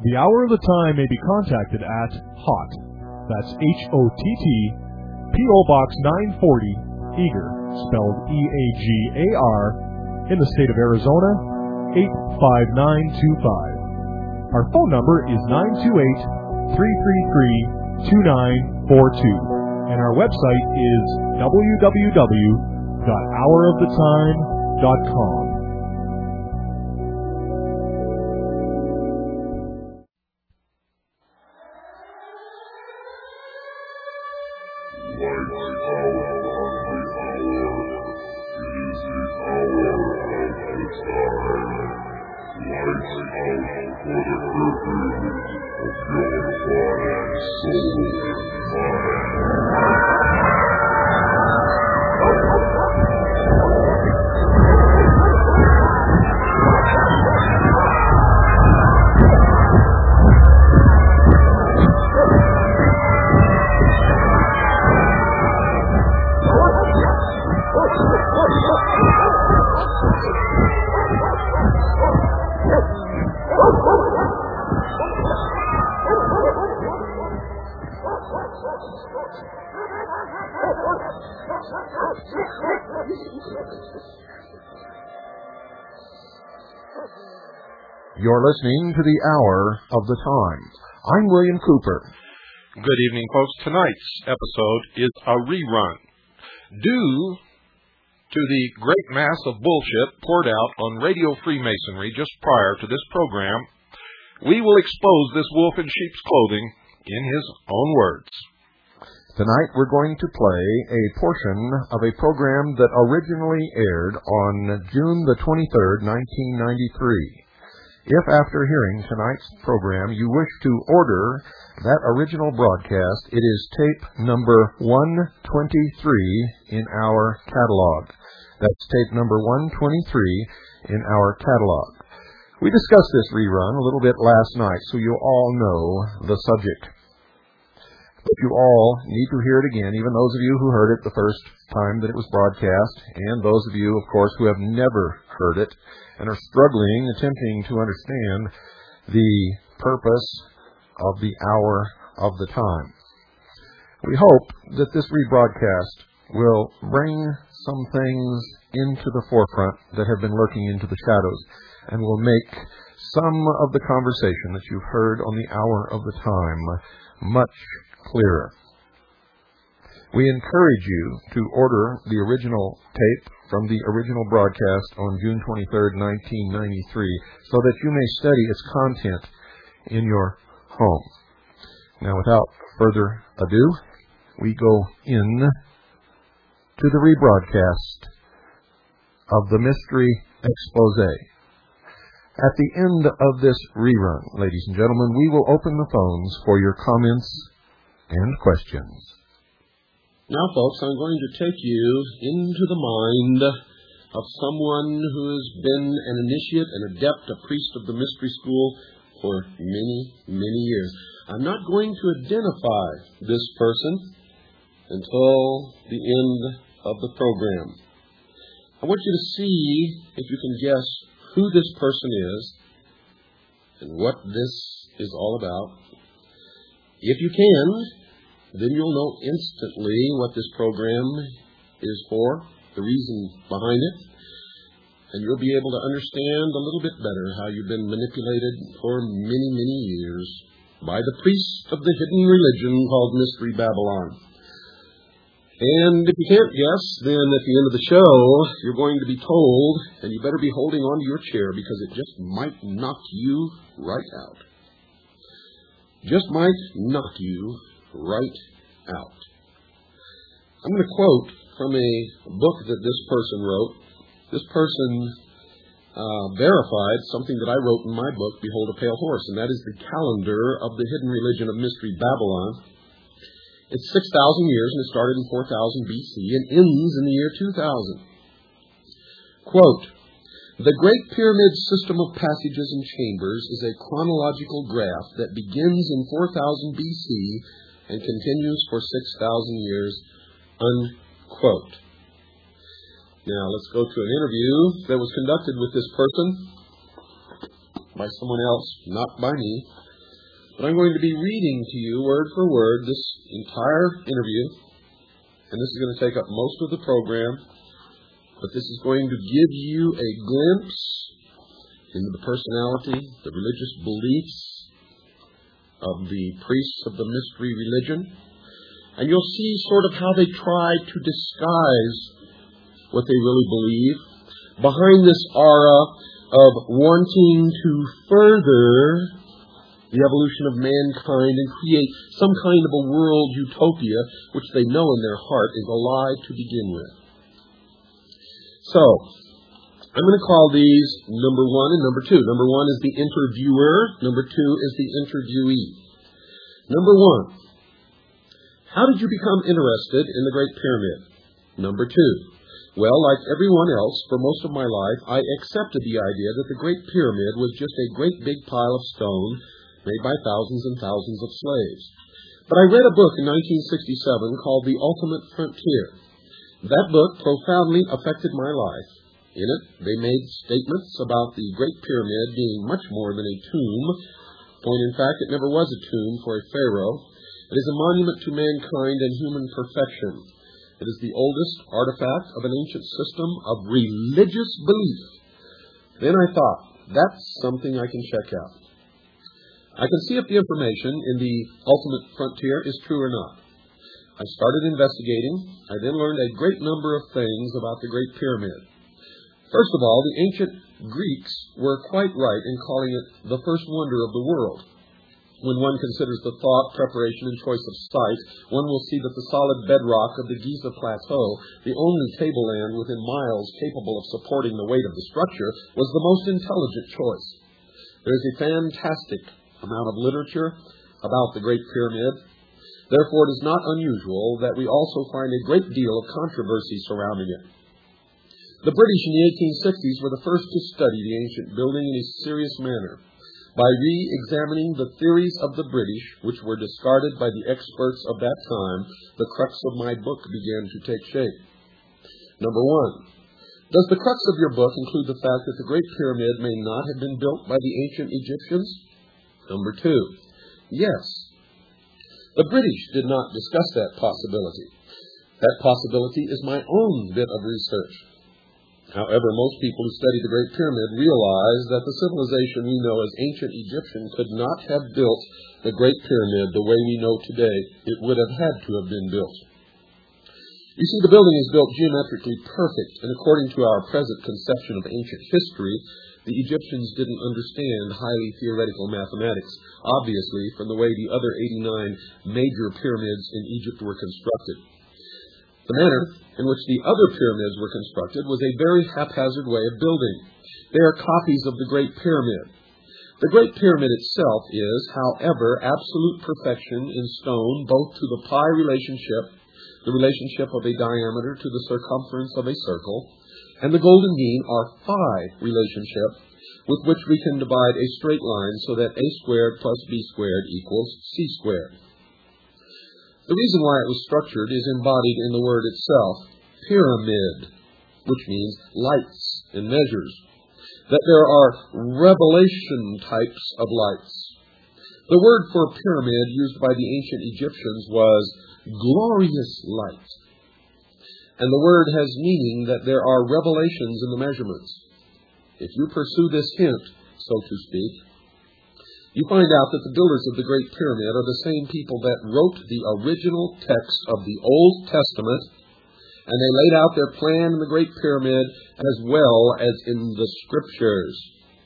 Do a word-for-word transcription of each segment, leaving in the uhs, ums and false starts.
The Hour of the Time may be contacted at HOTT, that's H O T T, P O Box nine forty, Eagar, spelled E A G A R, in the state of Arizona, eight five nine two five. Our phone number is nine two eight, three three three, two nine four two, and our website is w w w dot hour of the time dot com. You're listening to the Hour of the Time. I'm William Cooper. Good evening, folks. Tonight's episode is a rerun. Due to the great mass of bullshit poured out on Radio Freemasonry just prior to this program, we will expose this wolf in sheep's clothing in his own words. Tonight we're going to play a portion of a program that originally aired on June the twenty-third, nineteen ninety-three. If after hearing tonight's program you wish to order that original broadcast, it is tape number one twenty-three in our catalog. That's tape number one twenty-three in our catalog. We discussed this rerun a little bit last night, so you all know the subject. But you all need to hear it again, even those of you who heard it the first time that it was broadcast, and those of you, of course, who have never heard it and are struggling, attempting to understand the purpose of the Hour of the Time. We hope that this rebroadcast will bring some things into the forefront that have been lurking into the shadows, and will make some of the conversation that you've heard on the Hour of the Time much clearer. We encourage you to order the original tape from the original broadcast on June twenty-third, nineteen ninety-three, so that you may study its content in your home. Now, without further ado, we go in to the rebroadcast of the Mystery Expose. At the end of this rerun, ladies and gentlemen, we will open the phones for your comments and questions. Now, folks, I'm going to take you into the mind of someone who has been an initiate, an adept, a priest of the mystery school for many, many years. I'm not going to identify this person until the end of the program. I want you to see if you can guess who this person is and what this is all about. If you can, then you'll know instantly what this program is for, the reason behind it, and you'll be able to understand a little bit better how you've been manipulated for many, many years by the priest of the hidden religion called Mystery Babylon. And if you can't guess, then at the end of the show, you're going to be told, and you better be holding on to your chair because it just might knock you right out. Just might knock you right out. I'm going to quote from a book that this person wrote. This person uh, verified something that I wrote in my book, Behold a Pale Horse, and that is the calendar of the hidden religion of Mystery Babylon. It's six thousand years, and it started in four thousand B C and ends in the year two thousand. Quote, "The Great Pyramid system of passages and chambers is a chronological graph that begins in four thousand B C and continues for six thousand years," unquote. Now, let's go to an interview that was conducted with this person by someone else, not by me. But I'm going to be reading to you word for word this entire interview, and this is going to take up most of the program, but this is going to give you a glimpse into the personality, the religious beliefs of the priests of the mystery religion, and you'll see sort of how they try to disguise what they really believe behind this aura of wanting to further the evolution of mankind and create some kind of a world utopia which they know in their heart is a lie to begin with. So, I'm going to call these number one and number two. Number one is the interviewer. Number two is the interviewee. Number one, how did you become interested in the Great Pyramid? Number two, well, like everyone else, for most of my life, I accepted the idea that the Great Pyramid was just a great big pile of stone made by thousands and thousands of slaves. But I read a book in nineteen sixty-seven called The Ultimate Frontier. That book profoundly affected my life. In it, they made statements about the Great Pyramid being much more than a tomb, when in fact it never was a tomb for a pharaoh. It is a monument to mankind and human perfection. It is the oldest artifact of an ancient system of religious belief. Then I thought, that's something I can check out. I can see if the information in the Ultimate Frontier is true or not. I started investigating. I then learned a great number of things about the Great Pyramid. First of all, the ancient Greeks were quite right in calling it the first wonder of the world. When one considers the thought, preparation, and choice of site, one will see that the solid bedrock of the Giza Plateau, the only tableland within miles capable of supporting the weight of the structure, was the most intelligent choice. There is a fantastic amount of literature about the Great Pyramid. Therefore, it is not unusual that we also find a great deal of controversy surrounding it. The British in the eighteen sixties were the first to study the ancient building in a serious manner. By re-examining the theories of the British, which were discarded by the experts of that time, the crux of my book began to take shape. Number one, does the crux of your book include the fact that the Great Pyramid may not have been built by the ancient Egyptians? Number two, yes. The British did not discuss that possibility. That possibility is my own bit of research. However, most people who study the Great Pyramid realize that the civilization we know as ancient Egyptian could not have built the Great Pyramid the way we know today. It would have had to have been built. You see, the building is built geometrically perfect, and according to our present conception of ancient history, the Egyptians didn't understand highly theoretical mathematics, obviously from the way the other eighty-nine major pyramids in Egypt were constructed. The manner in which the other pyramids were constructed was a very haphazard way of building. They are copies of the Great Pyramid. The Great Pyramid itself is, however, absolute perfection in stone, both to the pi relationship, the relationship of a diameter to the circumference of a circle, and the golden mean or phi relationship, with which we can divide a straight line so that a squared plus b squared equals c squared. The reason why it was structured is embodied in the word itself, pyramid, which means lights and measures. That there are revelation types of lights. The word for pyramid used by the ancient Egyptians was glorious light. And the word has meaning that there are revelations in the measurements. If you pursue this hint, so to speak, you find out that the builders of the Great Pyramid are the same people that wrote the original text of the Old Testament, and they laid out their plan in the Great Pyramid as well as in the Scriptures.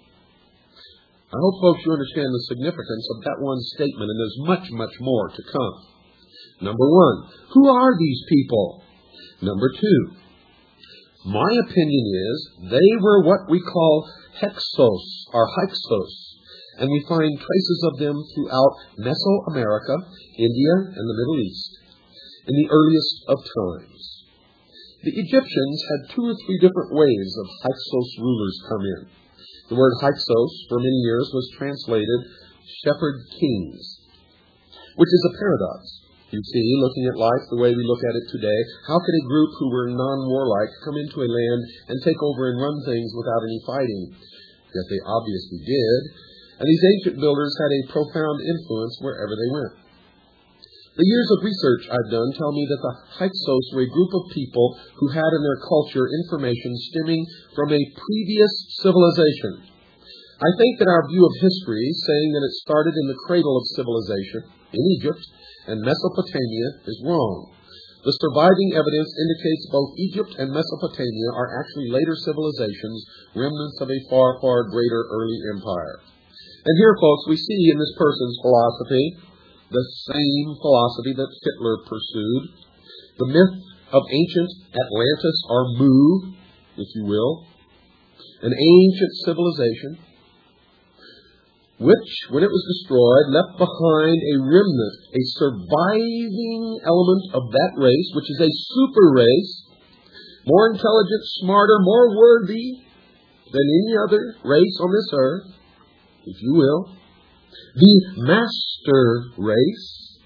I hope, folks, you understand the significance of that one statement, and there's much, much more to come. Number one, who are these people? Number two, my opinion is they were what we call Hyksos, or Hyksos. And we find traces of them throughout Mesoamerica, India, and the Middle East, in the earliest of times. The Egyptians had two or three different ways of Hyksos rulers come in. The word Hyksos, for many years, was translated shepherd kings, which is a paradox. You see, looking at life the way we look at it today, how could a group who were non-warlike come into a land and take over and run things without any fighting? Yet they obviously did. and these ancient builders had a profound influence wherever they went. The years of research I've done tell me that the Hyksos were a group of people who had in their culture information stemming from a previous civilization. I think that our view of history, saying that it started in the cradle of civilization in Egypt and Mesopotamia, is wrong. The surviving evidence indicates both Egypt and Mesopotamia are actually later civilizations, remnants of a far, far greater early empire. And here, folks, we see in this person's philosophy the same philosophy that Hitler pursued. The myth of ancient Atlantis, or Mu, if you will, an ancient civilization, which, when it was destroyed, left behind a remnant, a surviving element of that race, which is a super race, more intelligent, smarter, more worthy than any other race on this earth, if you will. The master race.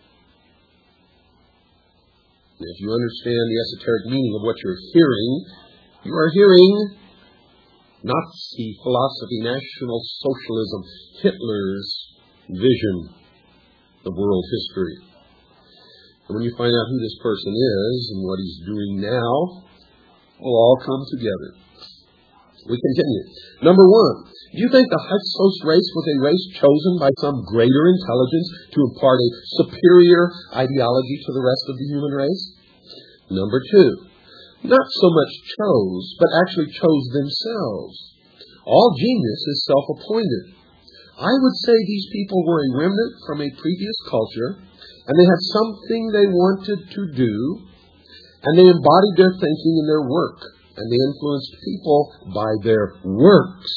If you understand the esoteric meaning of what you're hearing, you are hearing Nazi philosophy, National Socialism, Hitler's vision of world history. And when you find out who this person is and what he's doing now, it will all come together. We continue. Number one, do you think the Hyksos race was a race chosen by some greater intelligence to impart a superior ideology to the rest of the human race? Number two, not so much chose, but actually chose themselves. All genius is self-appointed. I would say these people were a remnant from a previous culture, and they had something they wanted to do, and they embodied their thinking in their work, and they influenced people by their works.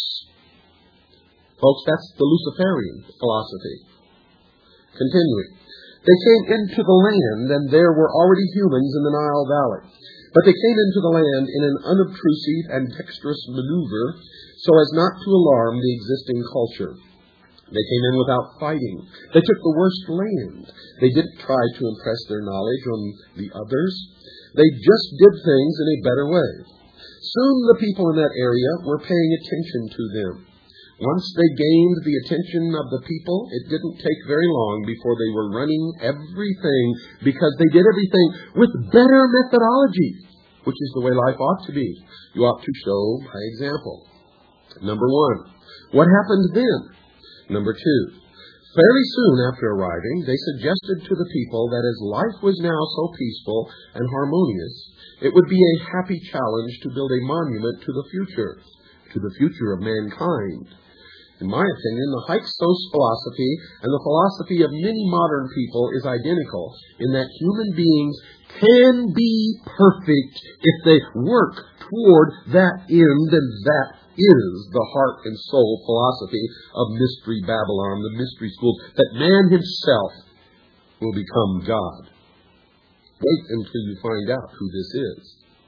Folks, that's the Luciferian philosophy. Continuing. They came into the land, and there were already humans in the Nile Valley. But they came into the land in an unobtrusive and dexterous maneuver so as not to alarm the existing culture. They came in without fighting. They took the worst land. They didn't try to impress their knowledge on the others. They just did things in a better way. Soon the people in that area were paying attention to them. Once they gained the attention of the people, it didn't take very long before they were running everything because they did everything with better methodology, which is the way life ought to be. You ought to show by example. Number one, what happened then? Number two, fairly soon after arriving, they suggested to the people that as life was now so peaceful and harmonious, it would be a happy challenge to build a monument to the future, to the future of mankind. In my opinion, the Hyksos philosophy and the philosophy of many modern people is identical in that human beings can be perfect if they work toward that end, and that is the heart and soul philosophy of Mystery Babylon, the mystery school, that man himself will become God. Wait until you find out who this is.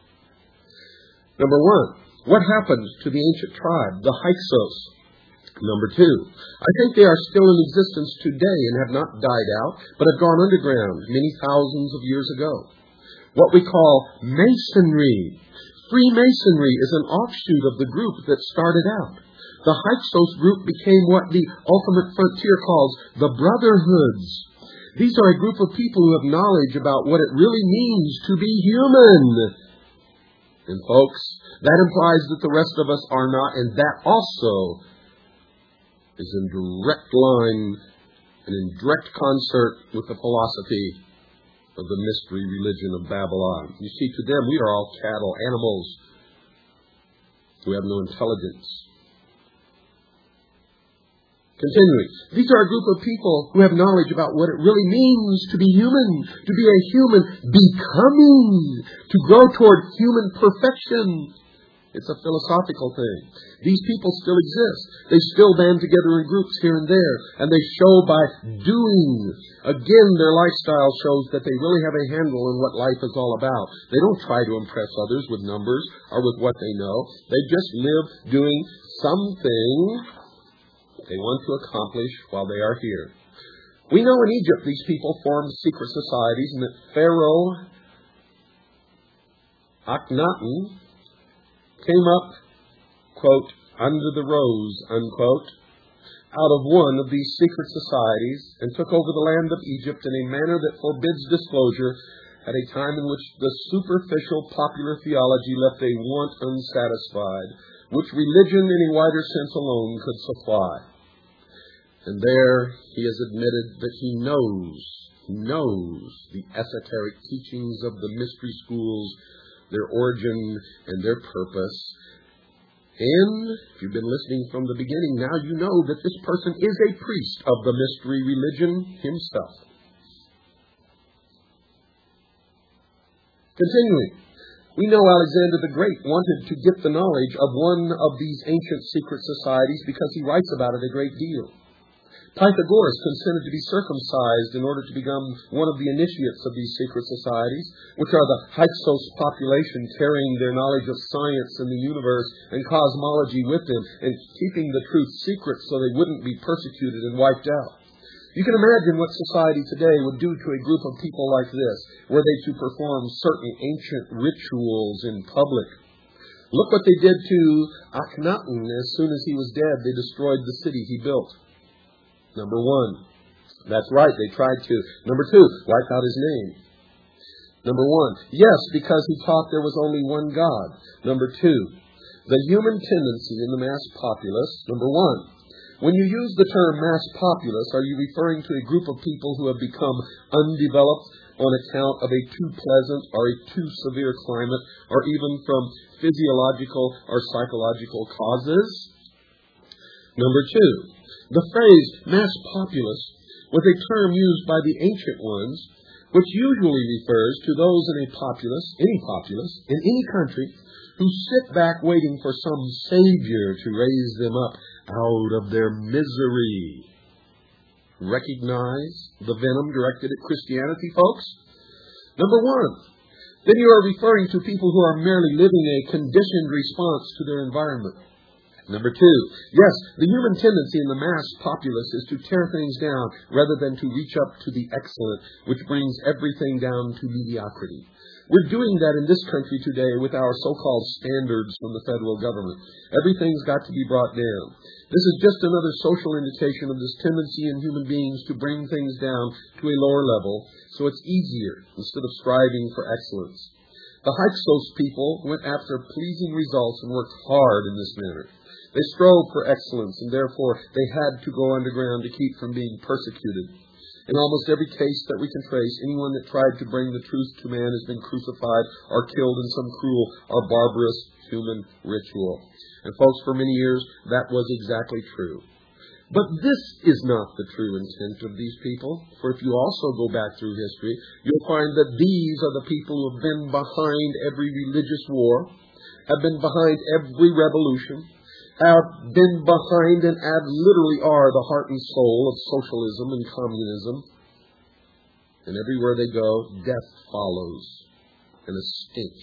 Number one, what happened to the ancient tribe, the Hyksos? Number two, I think they are still in existence today and have not died out, but have gone underground many thousands of years ago. What we call Masonry. Freemasonry is an offshoot of the group that started out. The Hyksos group became what the Ultimate Frontier calls the Brotherhoods. These are a group of people who have knowledge about what it really means to be human. And folks, that implies that the rest of us are not, and that also is in direct line and in direct concert with the philosophy of the mystery religion of Babylon. You see, to them, we are all cattle, animals who have no intelligence. Continuing, these are a group of people who have knowledge about what it really means to be human, to be a human becoming, to grow toward human perfection. It's a philosophical thing. These people still exist. They still band together in groups here and there, and they show by doing. Again, their lifestyle shows that they really have a handle on what life is all about. They don't try to impress others with numbers or with what they know. They just live doing something they want to accomplish while they are here. We know in Egypt these people formed secret societies, and that Pharaoh Akhenaten came up, quote, under the rose, unquote. out of one of these secret societies and took over the land of Egypt in a manner that forbids disclosure at a time in which the superficial popular theology left a want unsatisfied, which religion in a wider sense alone could supply. And there he has admitted that he knows, he knows the esoteric teachings of the mystery schools, their origin and their purpose. And if you've been listening from the beginning, now you know that this person is a priest of the mystery religion himself. Continuing, we know Alexander the Great wanted to get the knowledge of one of these ancient secret societies because he writes about it a great deal. Pythagoras consented to be circumcised in order to become one of the initiates of these secret societies, which are the Hyksos population carrying their knowledge of science and the universe and cosmology with them and keeping the truth secret so they wouldn't be persecuted and wiped out. You can imagine what society today would do to a group of people like this, were they to perform certain ancient rituals in public. Look what they did to Akhenaten. As soon as he was dead, they destroyed the city he built. Number one. That's right, they tried to. Number two, wipe out his name. Number one, yes, because he taught there was only one God. Number two, the human tendency in the mass populace. Number one, when you use the term mass populace, are you referring to a group of people who have become undeveloped on account of a too pleasant or a too severe climate, or even from physiological or psychological causes? Number two, the phrase mass populace was a term used by the ancient ones, which usually refers to those in a populace, any populace, in any country, who sit back waiting for some savior to raise them up out of their misery. Recognize the venom directed at Christianity, folks? Number one, then you are referring to people who are merely living a conditioned response to their environment. Number two, yes, the human tendency in the mass populace is to tear things down rather than to reach up to the excellent, which brings everything down to mediocrity. We're doing that in this country today with our so-called standards from the federal government. Everything's got to be brought down. This is just another social indication of this tendency in human beings to bring things down to a lower level so it's easier instead of striving for excellence. The Hyksos people went after pleasing results and worked hard in this manner. They strove for excellence, and therefore they had to go underground to keep from being persecuted. In almost every case that we can trace, anyone that tried to bring the truth to man has been crucified or killed in some cruel or barbarous human ritual. And folks, for many years, that was exactly true. But this is not the true intent of these people. For if you also go back through history, you'll find that these are the people who have been behind every religious war, have been behind every revolution, have been behind and ad literally are the heart and soul of socialism and communism. And everywhere they go, death follows and a stench.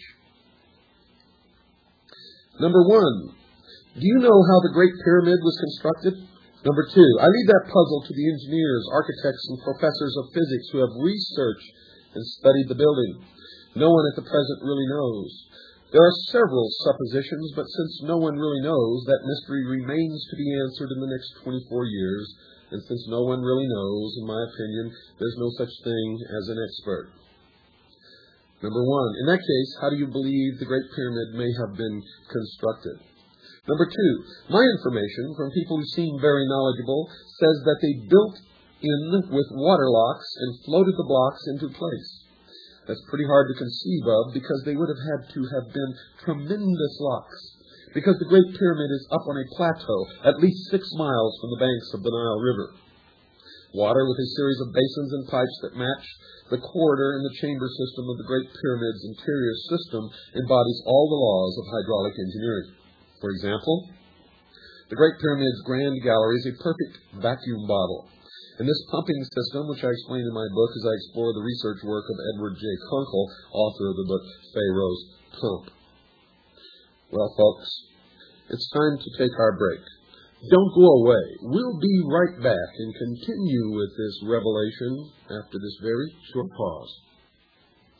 Number one, do you know how the Great Pyramid was constructed? Number two, I leave that puzzle to the engineers, architects, and professors of physics who have researched and studied the building. No one at the present really knows. There are several suppositions, but since no one really knows, that mystery remains to be answered in the next twenty-four years. And since no one really knows, in my opinion, there's no such thing as an expert. Number one, in that case, how do you believe the Great Pyramid may have been constructed? Number two, my information from people who seem very knowledgeable says that they built in with water locks and floated the blocks into place. That's pretty hard to conceive of because they would have had to have been tremendous locks. Because the Great Pyramid is up on a plateau at least six miles from the banks of the Nile River. Water with a series of basins and pipes that match the corridor and the chamber system of the Great Pyramid's interior system embodies all the laws of hydraulic engineering. For example, the Great Pyramid's Grand Gallery is a perfect vacuum bottle. And this pumping system, which I explain in my book as I explore the research work of Edward J. Kunkel, author of the book Pharaoh's Pump. Well, folks, it's time to take our break. Don't go away. We'll be right back and continue with this revelation after this very short pause.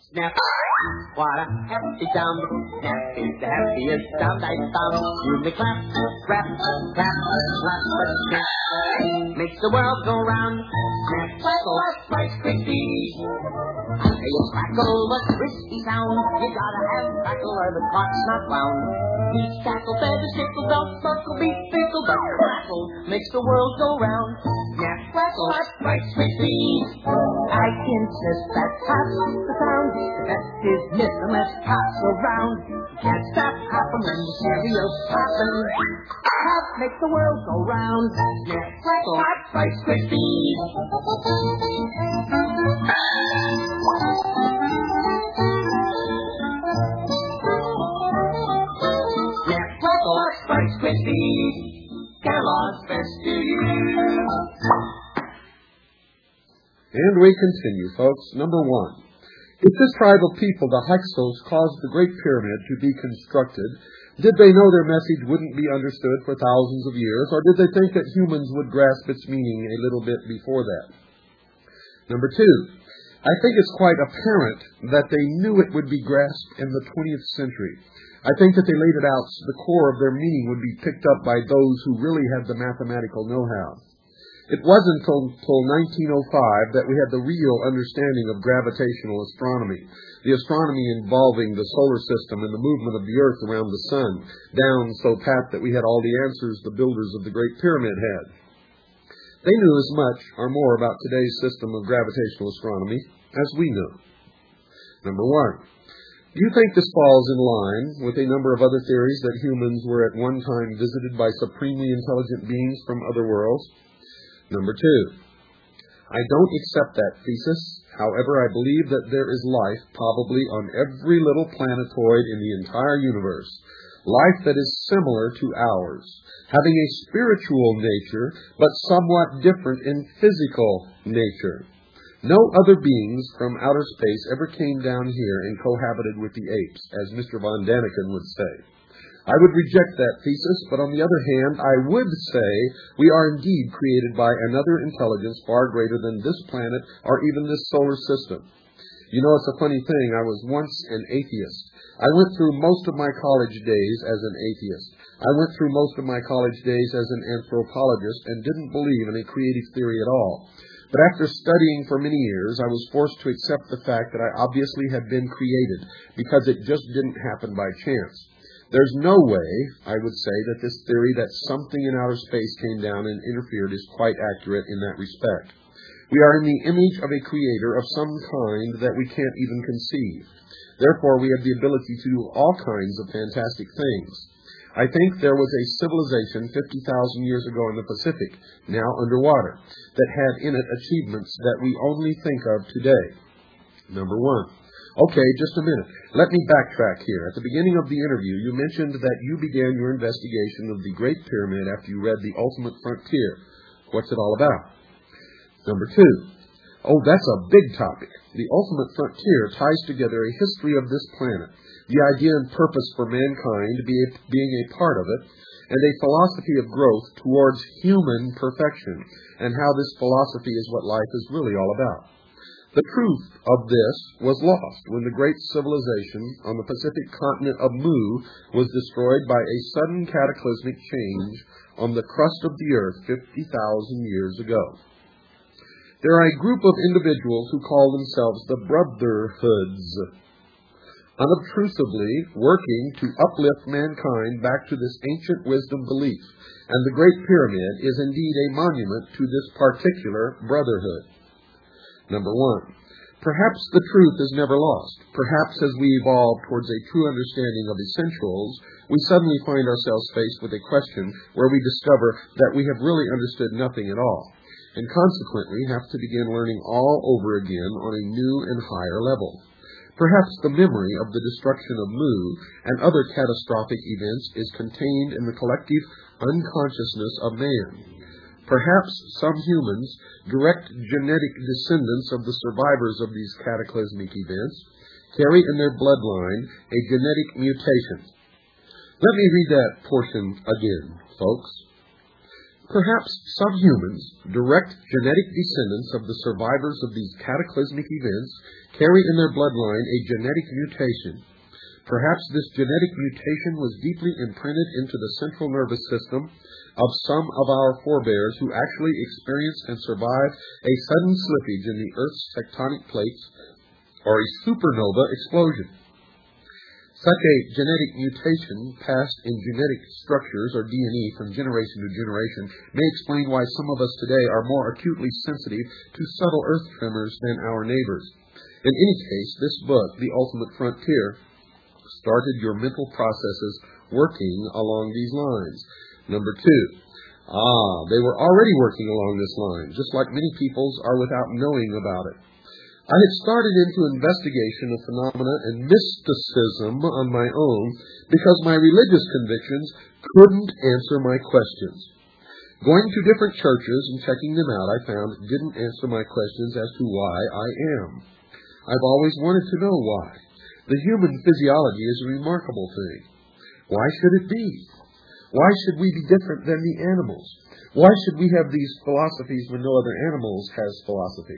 Snap. What a happy sound. Snap is the happiest sound I found. You may clap, clap, clap, clap, but snap makes the world go round. Snap, crackle, Rice Krispies. I say a crackle, a crispy sound. You gotta have crackle or the clock's not wound. Each crackle, feather, sickle, belt, buckle, beat, pickle, but crackle makes the world go round. Snap, crackle, Rice Krispies. I insist that that's the sound. The best is miss unless pops around. You can't stop hopping when the cereal's popping. Pop makes the world go round. Snap, crackle, Rice Krispies. Snap, crackle, Rice Krispies. Kellogg's best to you. And we continue, folks. Number one. If this tribe of people, the Hyksos, caused the Great Pyramid to be constructed, did they know their message wouldn't be understood for thousands of years, or did they think that humans would grasp its meaning a little bit before that? Number two. I think it's quite apparent that they knew it would be grasped in the twentieth century. I think that they laid it out so the core of their meaning would be picked up by those who really had the mathematical know-how. It wasn't until, until nineteen oh five that we had the real understanding of gravitational astronomy, the astronomy involving the solar system and the movement of the Earth around the sun, down so pat that we had all the answers the builders of the Great Pyramid had. They knew as much or more about today's system of gravitational astronomy as we knew. Number one. Do you think this falls in line with a number of other theories that humans were at one time visited by supremely intelligent beings from other worlds? Number two, I don't accept that thesis. However, I believe that there is life probably on every little planetoid in the entire universe. Life that is similar to ours, having a spiritual nature, but somewhat different in physical nature. No other beings from outer space ever came down here and cohabited with the apes, as Mister Von Daniken would say. I would reject that thesis, but on the other hand, I would say we are indeed created by another intelligence far greater than this planet or even this solar system. You know, it's a funny thing. I was once an atheist. I went through most of my college days as an atheist. I went through most of my college days as an anthropologist and didn't believe in a creative theory at all. But after studying for many years, I was forced to accept the fact that I obviously had been created because it just didn't happen by chance. There's no way, I would say, that this theory that something in outer space came down and interfered is quite accurate in that respect. We are in the image of a creator of some kind that we can't even conceive. Therefore, we have the ability to do all kinds of fantastic things. I think there was a civilization fifty thousand years ago in the Pacific, now underwater, that had in it achievements that we only think of today. Number one. Okay, just a minute. Let me backtrack here. At the beginning of the interview, you mentioned that you began your investigation of the Great Pyramid after you read The Ultimate Frontier. What's it all about? Number two. Oh, that's a big topic. The Ultimate Frontier ties together a history of this planet, the idea and purpose for mankind being a part of it, and a philosophy of growth towards human perfection, and how this philosophy is what life is really all about. The truth of this was lost when the great civilization on the Pacific continent of Mu was destroyed by a sudden cataclysmic change on the crust of the earth fifty thousand years ago. There are a group of individuals who call themselves the Brotherhoods, unobtrusively working to uplift mankind back to this ancient wisdom belief, and the Great Pyramid is indeed a monument to this particular brotherhood. Number one, perhaps the truth is never lost. Perhaps as we evolve towards a true understanding of essentials, we suddenly find ourselves faced with a question where we discover that we have really understood nothing at all, and consequently have to begin learning all over again on a new and higher level. Perhaps the memory of the destruction of Mu and other catastrophic events is contained in the collective unconsciousness of man. Perhaps some humans, direct genetic descendants of the survivors of these cataclysmic events, carry in their bloodline a genetic mutation. Let me read that portion again, folks. Perhaps some humans, direct genetic descendants of the survivors of these cataclysmic events, carry in their bloodline a genetic mutation. Perhaps this genetic mutation was deeply imprinted into the central nervous system of some of our forebears who actually experienced and survived a sudden slippage in the Earth's tectonic plates or a supernova explosion. Such a genetic mutation passed in genetic structures or D N A from generation to generation may explain why some of us today are more acutely sensitive to subtle earth tremors than our neighbors. In any case, this book, The Ultimate Frontier, started your mental processes working along these lines. Number two, ah, they were already working along this line, just like many peoples are without knowing about it. I had started into investigation of phenomena and mysticism on my own because my religious convictions couldn't answer my questions. Going to different churches and checking them out, I found it didn't answer my questions as to why I am. I've always wanted to know why. The human physiology is a remarkable thing. Why should it be? Why should we be different than the animals? Why should we have these philosophies when no other animals has philosophy?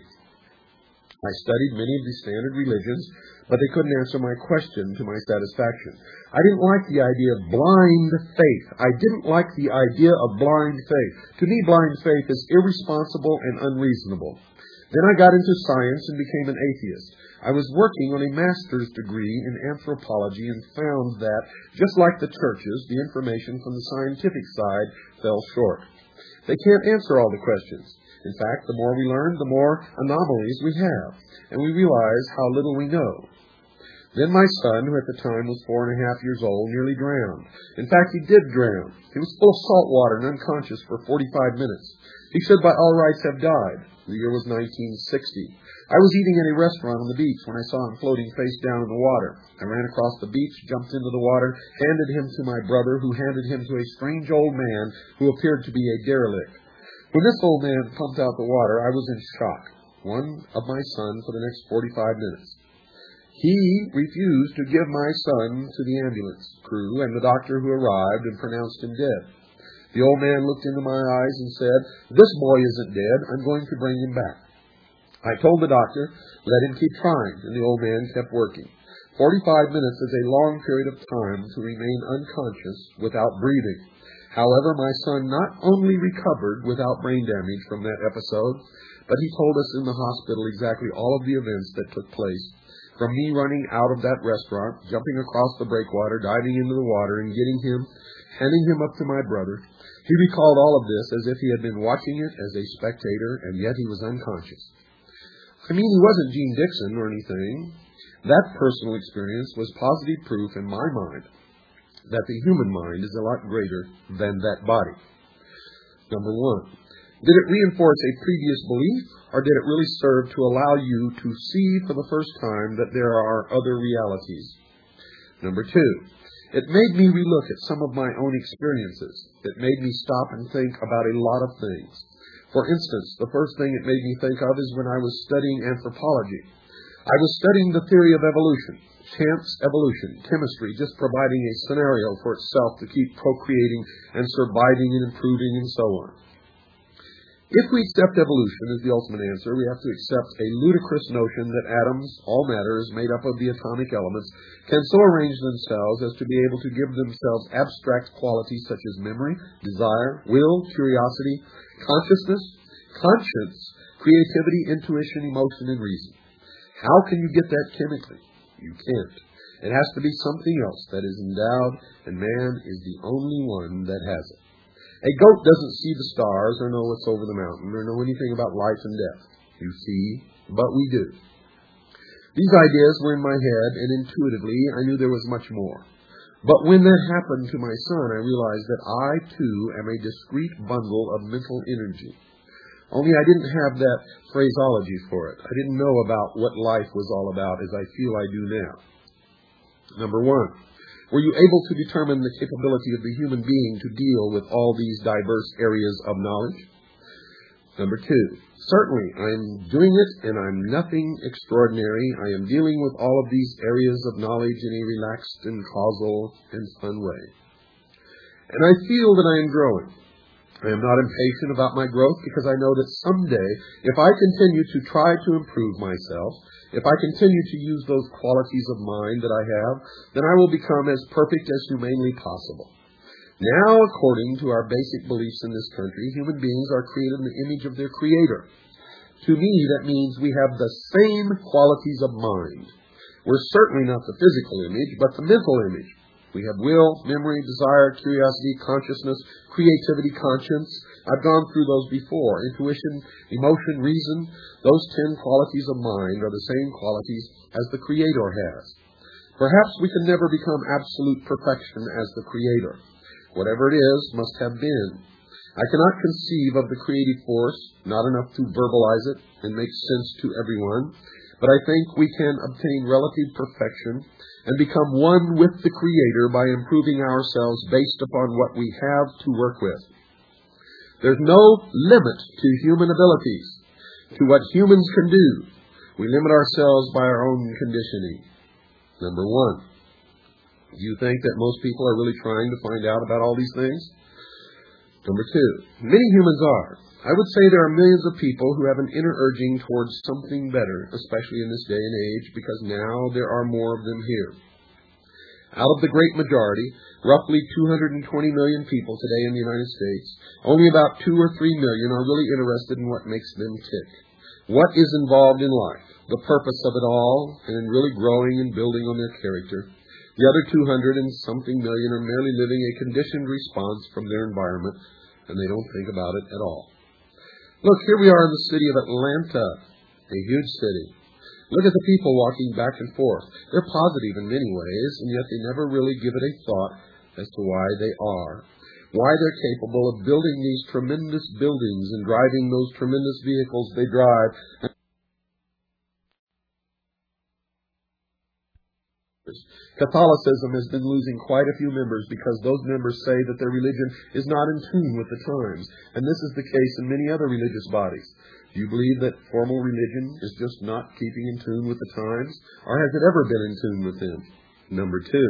I studied many of the standard religions, but they couldn't answer my question to my satisfaction. I didn't like the idea of blind faith. I didn't like the idea of blind faith. To me, blind faith is irresponsible and unreasonable. Then I got into science and became an atheist. I was working on a master's degree in anthropology and found that, just like the churches, the information from the scientific side fell short. They can't answer all the questions. In fact, the more we learn, the more anomalies we have, and we realize how little we know. Then my son, who at the time was four and a half years old, nearly drowned. In fact, he did drown. He was full of salt water and unconscious for forty-five minutes. He should by all rights have died. The year was nineteen sixty. I was eating at a restaurant on the beach when I saw him floating face down in the water. I ran across the beach, jumped into the water, handed him to my brother, who handed him to a strange old man who appeared to be a derelict. When this old man pumped out the water, I was in shock, one of my son for the next forty-five minutes. He refused to give my son to the ambulance crew and the doctor who arrived and pronounced him dead. The old man looked into my eyes and said, "This boy isn't dead. I'm going to bring him back." I told the doctor, let him keep trying, and the old man kept working. Forty-five minutes is a long period of time to remain unconscious without breathing. However, my son not only recovered without brain damage from that episode, but he told us in the hospital exactly all of the events that took place. From me running out of that restaurant, jumping across the breakwater, diving into the water, and getting him, handing him up to my brother. He recalled all of this as if he had been watching it as a spectator, and yet he was unconscious. I mean, he wasn't Gene Dixon or anything. That personal experience was positive proof in my mind that the human mind is a lot greater than that body. Number one, did it reinforce a previous belief, or did it really serve to allow you to see for the first time that there are other realities? Number two, it made me relook at some of my own experiences. It made me stop and think about a lot of things. For instance, the first thing it made me think of is when I was studying anthropology. I was studying the theory of evolution, chance evolution, chemistry just providing a scenario for itself to keep procreating and surviving and improving and so on. If we accept evolution as the ultimate answer, we have to accept a ludicrous notion that atoms, all matter, is made up of the atomic elements, can so arrange themselves as to be able to give themselves abstract qualities such as memory, desire, will, curiosity, consciousness, conscience, creativity, intuition, emotion, and reason. How can you get that chemically? You can't. It has to be something else that is endowed, and man is the only one that has it. A goat doesn't see the stars or know what's over the mountain or know anything about life and death. You see, but we do. These ideas were in my head, and intuitively I knew there was much more. But when that happened to my son, I realized that I, too, am a discrete bundle of mental energy. Only I didn't have that phraseology for it. I didn't know about what life was all about as I feel I do now. Number one, were you able to determine the capability of the human being to deal with all these diverse areas of knowledge? Number two, certainly I'm doing it and I'm nothing extraordinary. I am dealing with all of these areas of knowledge in a relaxed and causal and fun way. And I feel that I am growing. I am not impatient about my growth because I know that someday, if I continue to try to improve myself, if I continue to use those qualities of mind that I have, then I will become as perfect as humanly possible. Now, according to our basic beliefs in this country, human beings are created in the image of their Creator. To me, that means we have the same qualities of mind. We're certainly not the physical image, but the mental image. We have will, memory, desire, curiosity, consciousness, creativity, conscience. I've gone through those before. Intuition, emotion, reason. Those ten qualities of mind are the same qualities as the Creator has. Perhaps we can never become absolute perfection as the Creator. Whatever it is must have been. I cannot conceive of the creative force, not enough to verbalize it and make sense to everyone, but I think we can obtain relative perfection and become one with the Creator by improving ourselves based upon what we have to work with. There's no limit to human abilities, to what humans can do. We limit ourselves by our own conditioning. Number one, do you think that most people are really trying to find out about all these things? Number two, many humans are. I would say there are millions of people who have an inner urging towards something better, especially in this day and age, because now there are more of them here. Out of the great majority, roughly two hundred twenty million people today in the United States, only about two or three million are really interested in what makes them tick. What is involved in life, the purpose of it all, and in really growing and building on their character. The other two hundred and something million are merely living a conditioned response from their environment, and they don't think about it at all. Look, here we are in the city of Atlanta, a huge city. Look at the people walking back and forth. They're positive in many ways, and yet they never really give it a thought as to why they are, why they're capable of building these tremendous buildings and driving those tremendous vehicles they drive. Catholicism has been losing quite a few members because those members say that their religion is not in tune with the times, and this is the case in many other religious bodies. Do you believe that formal religion is just not keeping in tune with the times, or has it ever been in tune with them? Number two.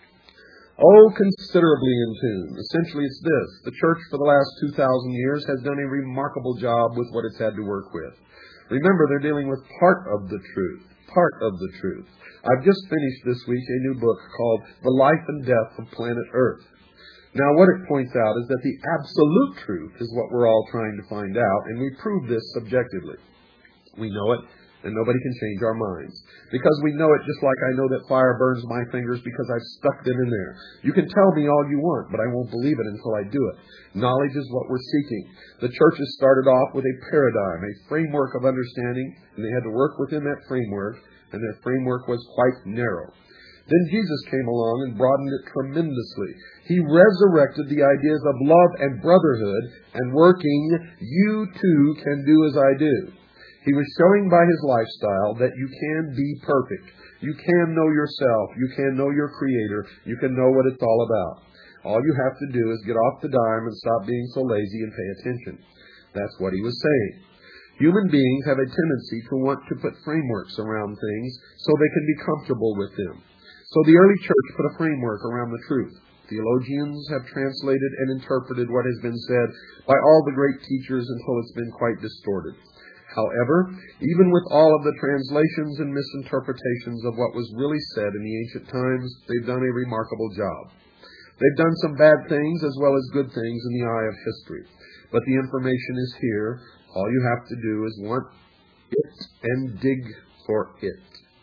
Oh, considerably in tune. Essentially it's this. The church for the last two thousand years has done a remarkable job with what it's had to work with. Remember, they're dealing with part of the truth. Part of the truth. I've just finished this week a new book called The Life and Death of Planet Earth. Now, what it points out is that the absolute truth is what we're all trying to find out, and we prove this subjectively. We know it, and nobody can change our minds. Because we know it just like I know that fire burns my fingers because I've stuck them in there. You can tell me all you want, but I won't believe it until I do it. Knowledge is what we're seeking. The churches started off with a paradigm, a framework of understanding, and they had to work within that framework, and that framework was quite narrow. Then Jesus came along and broadened it tremendously. He resurrected the ideas of love and brotherhood, and working, you too can do as I do. He was showing by his lifestyle that you can be perfect. You can know yourself. You can know your Creator. You can know what it's all about. All you have to do is get off the dime and stop being so lazy and pay attention. That's what he was saying. Human beings have a tendency to want to put frameworks around things so they can be comfortable with them. So the early church put a framework around the truth. Theologians have translated and interpreted what has been said by all the great teachers until it's been quite distorted. However, even with all of the translations and misinterpretations of what was really said in the ancient times, they've done a remarkable job. They've done some bad things as well as good things in the eye of history. But the information is here. All you have to do is want it and dig for it.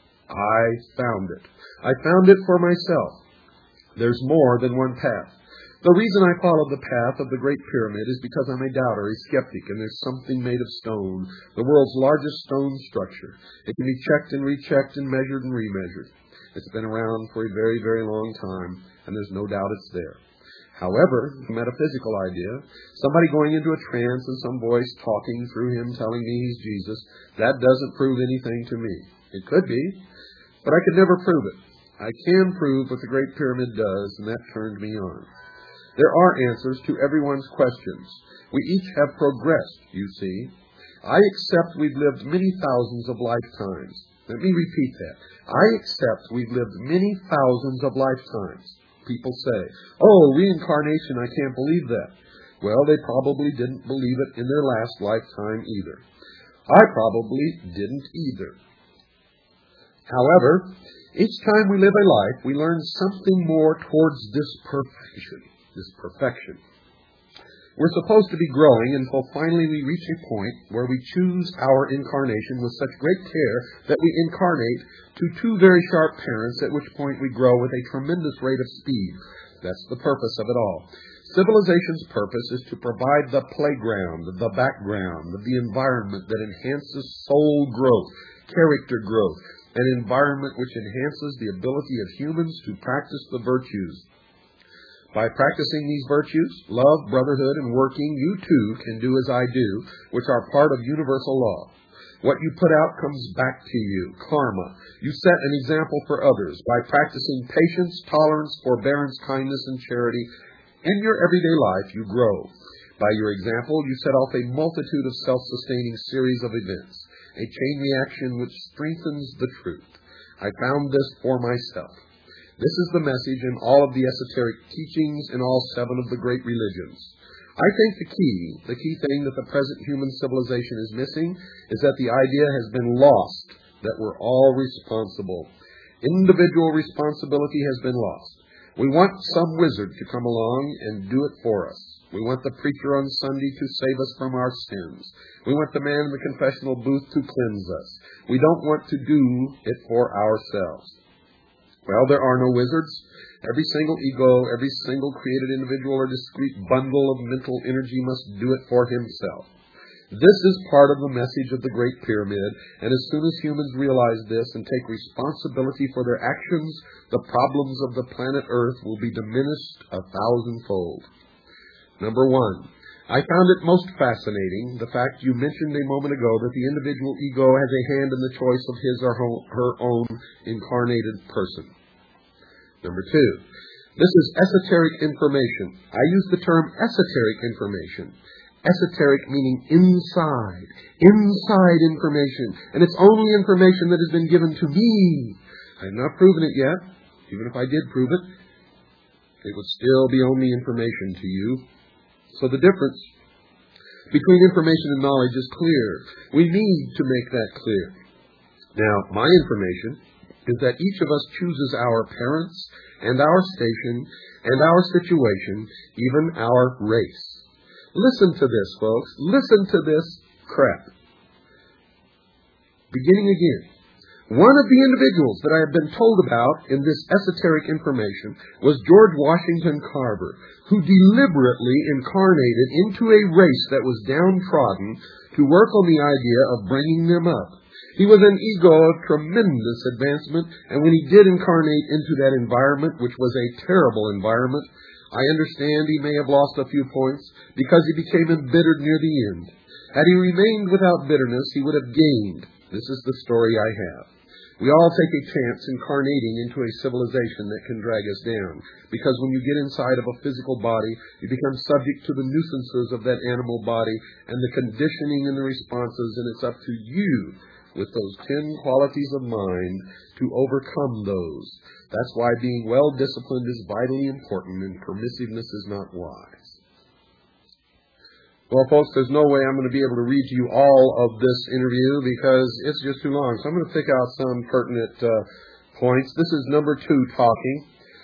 I found it. I found it for myself. There's more than one path. The reason I followed the path of the Great Pyramid is because I'm a doubter, a skeptic, and there's something made of stone, the world's largest stone structure. It can be checked and rechecked and measured and remeasured. It's been around for a very, very long time, and there's no doubt it's there. However, the metaphysical idea, somebody going into a trance and some voice talking through him telling me he's Jesus, that doesn't prove anything to me. It could be, but I could never prove it. I can prove what the Great Pyramid does, and that turned me on. There are answers to everyone's questions. We each have progressed, you see. I accept we've lived many thousands of lifetimes. Let me repeat that. I accept we've lived many thousands of lifetimes. People say, oh, reincarnation, I can't believe that. Well, they probably didn't believe it in their last lifetime either. I probably didn't either. However, each time we live a life, we learn something more towards this perfection, this perfection. We're supposed to be growing until finally we reach a point where we choose our incarnation with such great care that we incarnate to two very sharp parents, at which point we grow with a tremendous rate of speed. That's the purpose of it all. Civilization's purpose is to provide the playground, the background, the environment that enhances soul growth, character growth, an environment which enhances the ability of humans to practice the virtues. By practicing these virtues, love, brotherhood, and working, you too can do as I do, which are part of universal law. What you put out comes back to you, karma. You set an example for others by practicing patience, tolerance, forbearance, kindness, and charity. In your everyday life, you grow. By your example, you set off a multitude of self-sustaining series of events, a chain reaction which strengthens the truth. I found this for myself. This is the message in all of the esoteric teachings in all seven of the great religions. I think the key, the key thing that the present human civilization is missing is that the idea has been lost that we're all responsible. Individual responsibility has been lost. We want some wizard to come along and do it for us. We want the preacher on Sunday to save us from our sins. We want the man in the confessional booth to cleanse us. We don't want to do it for ourselves. Well, there are no wizards. Every single ego, every single created individual or discrete bundle of mental energy must do it for himself. This is part of the message of the Great Pyramid, and as soon as humans realize this and take responsibility for their actions, the problems of the planet Earth will be diminished a thousandfold. Number one, I found it most fascinating, the fact you mentioned a moment ago that the individual ego has a hand in the choice of his or her own incarnated person. Number two, this is esoteric information. I use the term esoteric information. Esoteric meaning inside, inside information, and it's only information that has been given to me. I have not proven it yet. Even if I did prove it, it would still be only information to you. So the difference between information and knowledge is clear. We need to make that clear. Now, my information is that each of us chooses our parents and our station and our situation, even our race. Listen to this, folks. Listen to this crap. Beginning again. One of the individuals that I have been told about in this esoteric information was George Washington Carver, who deliberately incarnated into a race that was downtrodden to work on the idea of bringing them up. He was an ego of tremendous advancement, and when he did incarnate into that environment, which was a terrible environment, I understand he may have lost a few points because he became embittered near the end. Had he remained without bitterness, he would have gained. This is the story I have. We all take a chance incarnating into a civilization that can drag us down, because when you get inside of a physical body, you become subject to the nuisances of that animal body and the conditioning and the responses, and it's up to you with those ten qualities of mind to overcome those. That's why being well-disciplined is vitally important, and permissiveness is not wise. Well, folks, there's no way I'm going to be able to read to you all of this interview because it's just too long. So I'm going to pick out some pertinent uh, points. This is number two talking,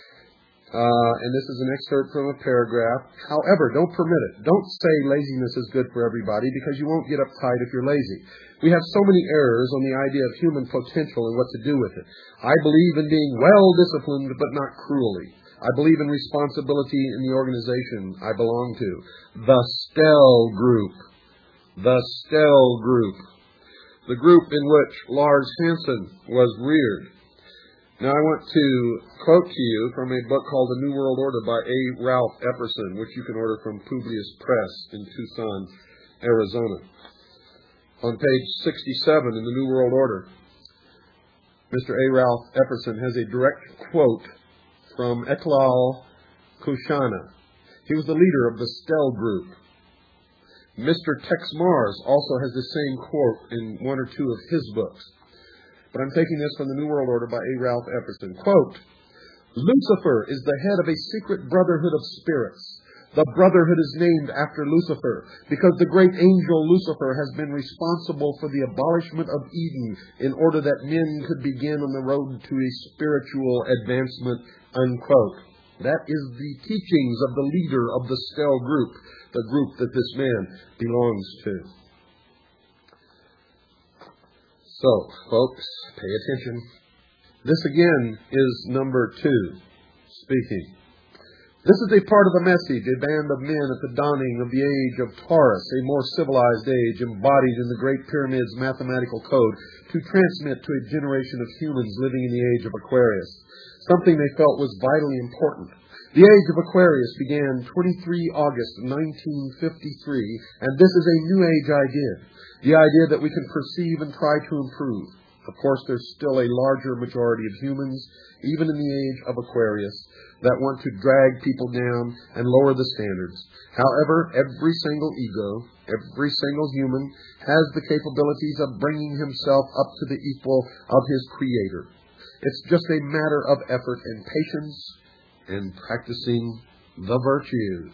uh, and this is an excerpt from a paragraph. However, don't permit it. Don't say laziness is good for everybody because you won't get uptight if you're lazy. We have so many errors on the idea of human potential and what to do with it. I believe in being well-disciplined but not cruelly. I believe in responsibility in the organization I belong to. The Stell Group. The Stell Group. The group in which Lars Hansen was reared. Now I want to quote to you from a book called The New World Order by A. Ralph Epperson, which you can order from Publius Press in Tucson, Arizona. On page sixty-seven in The New World Order, Mister A. Ralph Epperson has a direct quote from Etlal Kushana. He was the leader of the Stell Group. Mister Tex Mars also has the same quote in one or two of his books. But I'm taking this from the New World Order by A. Ralph Epperson. Quote, Lucifer is the head of a secret brotherhood of spirits. The brotherhood is named after Lucifer because the great angel Lucifer has been responsible for the abolishment of Eden in order that men could begin on the road to a spiritual advancement, unquote. That is the teachings of the leader of the Stell group, the group that this man belongs to. So, folks, pay attention. This again is number two speaking. This is a part of the message, a band of men at the dawning of the age of Taurus, a more civilized age embodied in the Great Pyramid's mathematical code, to transmit to a generation of humans living in the age of Aquarius, something they felt was vitally important. The age of Aquarius began twenty-third of August nineteen fifty-three, and this is a New Age idea, the idea that we can perceive and try to improve. Of course, there's still a larger majority of humans, even in the age of Aquarius, that want to drag people down and lower the standards. However, every single ego, every single human, has the capabilities of bringing himself up to the equal of his Creator. It's just a matter of effort and patience and practicing the virtues.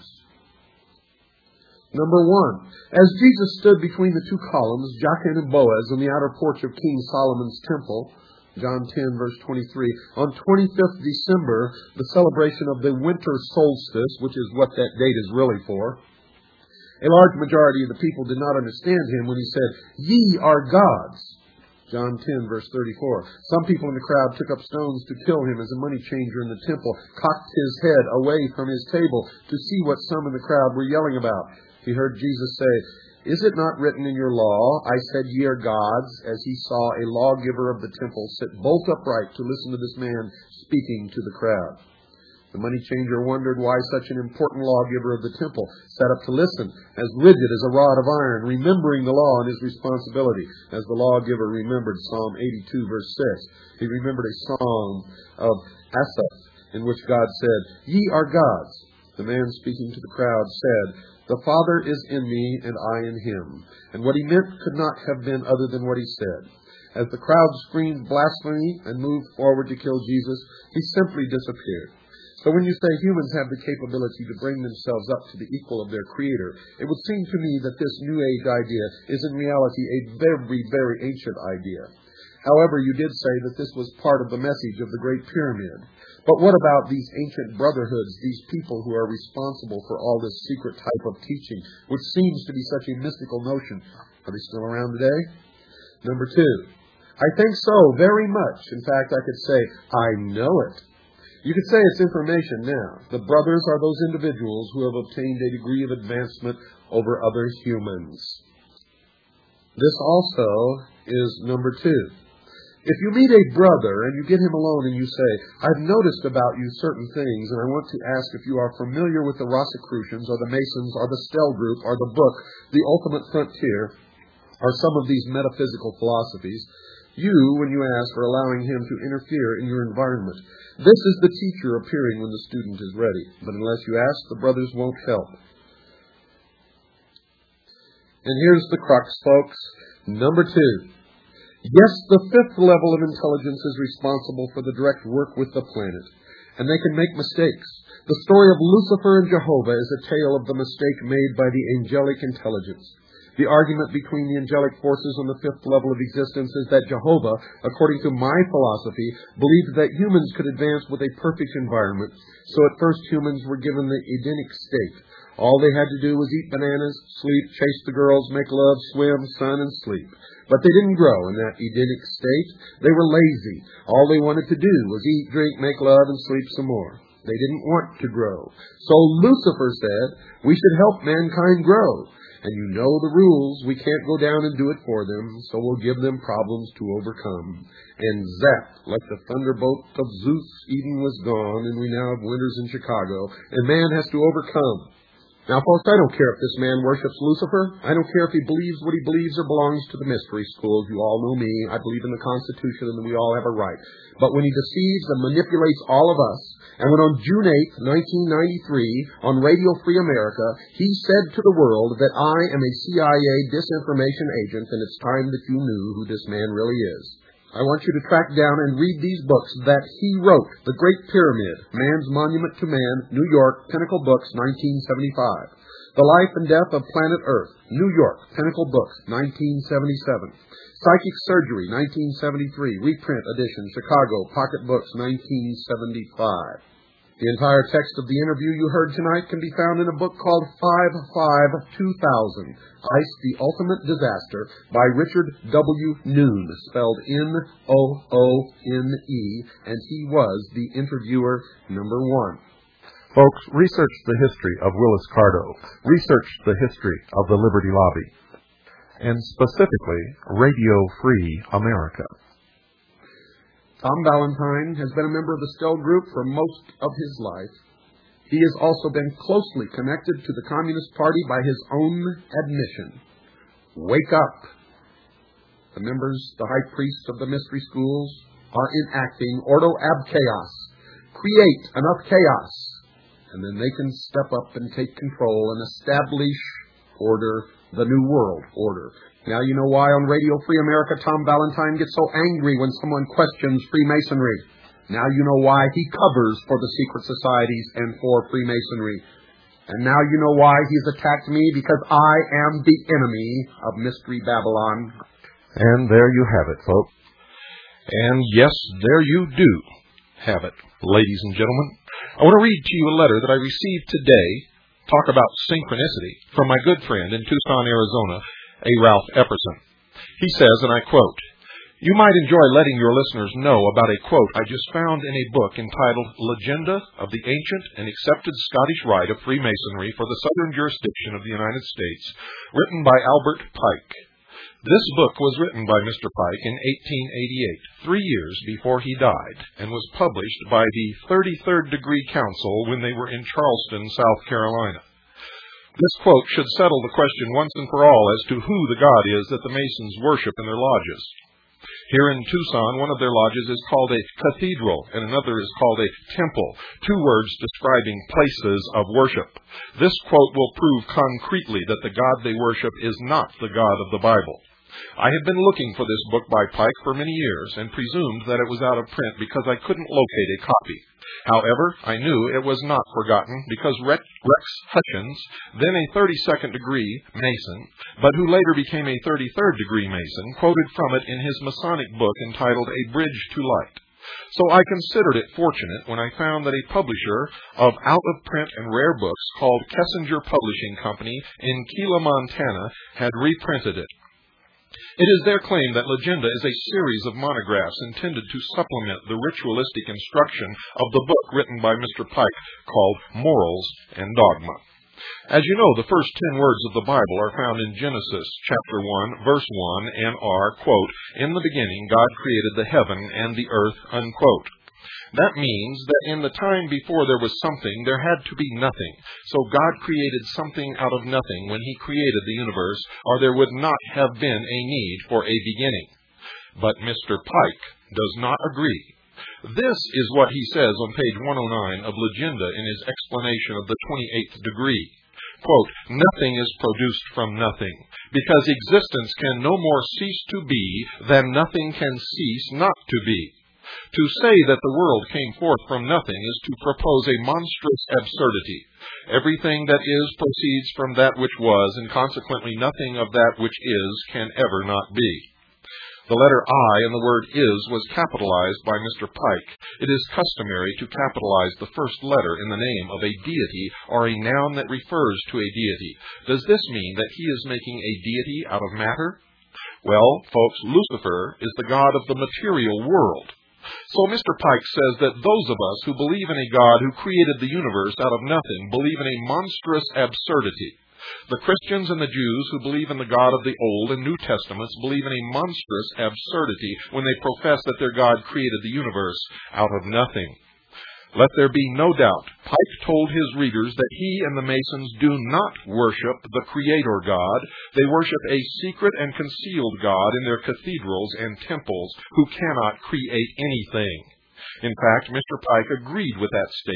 Number one, as Jesus stood between the two columns, Jachin and Boaz, on the outer porch of King Solomon's temple, John ten, verse twenty-three, on twenty-fifth of December, the celebration of the winter solstice, which is what that date is really for, a large majority of the people did not understand him when he said, "Ye are gods." John ten, verse thirty-four. Some people in the crowd took up stones to kill him as a money changer in the temple, cocked his head away from his table to see what some in the crowd were yelling about. He heard Jesus say, "Is it not written in your law, I said ye are gods," as he saw a lawgiver of the temple sit bolt upright to listen to this man speaking to the crowd. The money changer wondered why such an important lawgiver of the temple sat up to listen, as rigid as a rod of iron, remembering the law and his responsibility, as the lawgiver remembered Psalm eighty-two, verse six. He remembered a song of Asaph in which God said, "Ye are gods." The man speaking to the crowd said, "The Father is in me, and I in him." And what he meant could not have been other than what he said. As the crowd screamed blasphemy and moved forward to kill Jesus, he simply disappeared. So when you say humans have the capability to bring themselves up to the equal of their Creator, it would seem to me that this New Age idea is in reality a very, very ancient idea. However, you did say that this was part of the message of the Great Pyramid. But what about these ancient brotherhoods, these people who are responsible for all this secret type of teaching, which seems to be such a mystical notion? Are they still around today? Number two, I think so, very much. In fact, I could say, I know it. You could say it's information now. The brothers are those individuals who have obtained a degree of advancement over other humans. This also is number two. If you meet a brother and you get him alone and you say, "I've noticed about you certain things, and I want to ask if you are familiar with the Rosicrucians or the Masons or the Stell Group or the book, The Ultimate Frontier, or some of these metaphysical philosophies," you, when you ask, are allowing him to interfere in your environment. This is the teacher appearing when the student is ready. But unless you ask, the brothers won't help. And here's the crux, folks. Number two. Yes, the fifth level of intelligence is responsible for the direct work with the planet. And they can make mistakes. The story of Lucifer and Jehovah is a tale of the mistake made by the angelic intelligence. The argument between the angelic forces on the fifth level of existence is that Jehovah, according to my philosophy, believed that humans could advance with a perfect environment. So at first humans were given the Edenic state. All they had to do was eat bananas, sleep, chase the girls, make love, swim, sun, and sleep. But they didn't grow in that Edenic state. They were lazy. All they wanted to do was eat, drink, make love, and sleep some more. They didn't want to grow. So Lucifer said, we should help mankind grow. And you know the rules. We can't go down and do it for them, so we'll give them problems to overcome. And zap, like the thunderbolt of Zeus, Eden was gone, and we now have winters in Chicago, and man has to overcome. Now, folks, I don't care if this man worships Lucifer. I don't care if he believes what he believes or belongs to the mystery schools. You all know me. I believe in the Constitution and that we all have a right. But when he deceives and manipulates all of us, and when on June eighth, nineteen ninety-three, on Radio Free America, he said to the world that I am a C I A disinformation agent and it's time that you knew who this man really is. I want you to track down and read these books that he wrote. The Great Pyramid, Man's Monument to Man, New York, Pinnacle Books, nineteen seventy-five. The Life and Death of Planet Earth, New York, Pinnacle Books, nineteen seventy-seven. Psychic Surgery, nineteen seventy-three, reprint edition, Chicago, Pocket Books, nineteen seventy-five. The entire text of the interview you heard tonight can be found in a book called five five two thousand, Ice the Ultimate Disaster, by Richard W. Noon, spelled N O O N E, and he was the interviewer number one. Folks, research the history of Willis Carto. Research the history of the Liberty Lobby, and specifically Radio Free America. Tom Valentine has been a member of the Stell Group for most of his life. He has also been closely connected to the Communist Party by his own admission. Wake up! The members, the high priests of the mystery schools, are enacting ordo ab chaos. Create enough chaos, and then they can step up and take control and establish order, the New World Order. Now you know why on Radio Free America Tom Valentine gets so angry when someone questions Freemasonry. Now you know why he covers for the secret societies and for Freemasonry. And now you know why he's attacked me, because I am the enemy of Mystery Babylon. And there you have it, folks. And yes, there you do have it, ladies and gentlemen. I want to read to you a letter that I received today. Talk about synchronicity, from my good friend in Tucson, Arizona, A. Ralph Epperson. He says, and I quote, "You might enjoy letting your listeners know about a quote I just found in a book entitled Legenda of the Ancient and Accepted Scottish Rite of Freemasonry for the Southern Jurisdiction of the United States, written by Albert Pike. This book was written by Mister Pike in eighteen eighty-eight, three years before he died, and was published by the thirty-third Degree Council when they were in Charleston, South Carolina. This quote should settle the question once and for all as to who the God is that the Masons worship in their lodges. Here in Tucson, one of their lodges is called a cathedral, and another is called a temple, two words describing places of worship. This quote will prove concretely that the God they worship is not the God of the Bible. I had been looking for this book by Pike for many years, and presumed that it was out of print because I couldn't locate a copy. However, I knew it was not forgotten, because Rex Hutchins, then a thirty-second degree Mason, but who later became a thirty-third degree Mason, quoted from it in his Masonic book entitled A Bridge to Light. So I considered it fortunate when I found that a publisher of out-of-print and rare books called Kessinger Publishing Company in Keela, Montana, had reprinted it. It is their claim that Legenda is a series of monographs intended to supplement the ritualistic instruction of the book written by Mister Pike called Morals and Dogma. As you know, the first ten words of the Bible are found in Genesis chapter one, verse one, and are, quote, "In the beginning God created the heaven and the earth," unquote. That means that in the time before there was something, there had to be nothing. So God created something out of nothing when he created the universe, or there would not have been a need for a beginning. But Mister Pike does not agree. This is what he says on page one oh nine of Legenda in his explanation of the twenty-eighth degree. Quote, "Nothing is produced from nothing, because existence can no more cease to be than nothing can cease not to be. To say that the world came forth from nothing is to propose a monstrous absurdity. Everything that is proceeds from that which was, and consequently nothing of that which is can ever not be." The letter I in the word is was capitalized by Mister Pike. It is customary to capitalize the first letter in the name of a deity or a noun that refers to a deity. Does this mean that he is making a deity out of matter? Well, folks, Lucifer is the god of the material world. So Mister Pike says that those of us who believe in a God who created the universe out of nothing believe in a monstrous absurdity. The Christians and the Jews who believe in the God of the Old and New Testaments believe in a monstrous absurdity when they profess that their God created the universe out of nothing. Let there be no doubt, Pike told his readers that he and the Masons do not worship the Creator God. They worship a secret and concealed God in their cathedrals and temples who cannot create anything. In fact, Mister Pike agreed with that statement.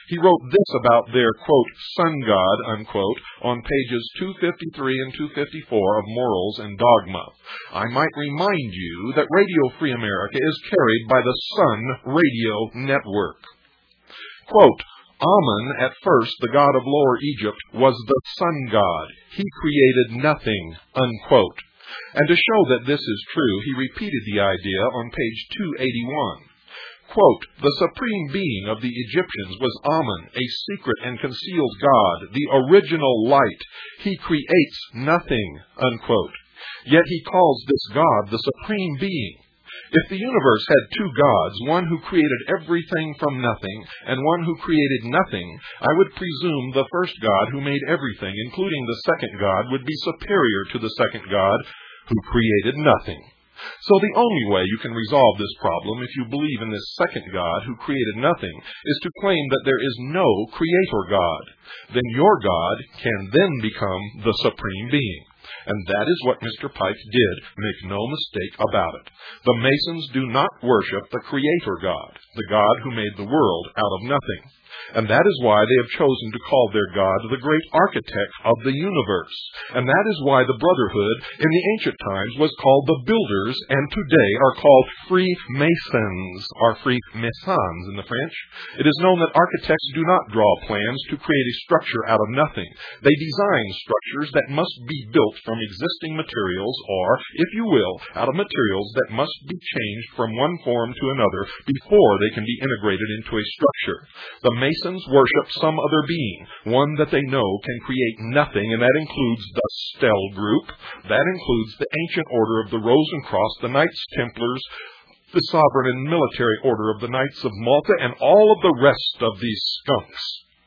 He wrote this about their, quote, sun god, unquote, on pages two fifty-three and two fifty-four of Morals and Dogma. I might remind you that Radio Free America is carried by the Sun Radio Network. Quote, Amun, at first the god of Lower Egypt, was the sun god. He created nothing, unquote. And to show that this is true, he repeated the idea on page two eighty-one. Quote, the supreme being of the Egyptians was Amun, a secret and concealed god, the original light. He creates nothing, unquote. Yet he calls this god the supreme being. If the universe had two gods, one who created everything from nothing and one who created nothing, I would presume the first god who made everything, including the second god, would be superior to the second god who created nothing. So the only way you can resolve this problem, if you believe in this second God who created nothing, is to claim that there is no creator God. Then your God can then become the supreme being. And that is what Mister Pike did. Make no mistake about it. The Masons do not worship the creator God, the God who made the world out of nothing. And that is why they have chosen to call their God the great architect of the universe. And that is why the Brotherhood in the ancient times was called the Builders, and today are called Freemasons, or Freemasons in the French. It is known that architects do not draw plans to create a structure out of nothing. They design structures that must be built from existing materials, or, if you will, out of materials that must be changed from one form to another before they can be integrated into a structure. The Masons worship some other being, one that they know can create nothing, and that includes the Stell Group. That includes the ancient order of the Rosencross, the Knights Templars, the sovereign and military order of the Knights of Malta, and all of the rest of these skunks.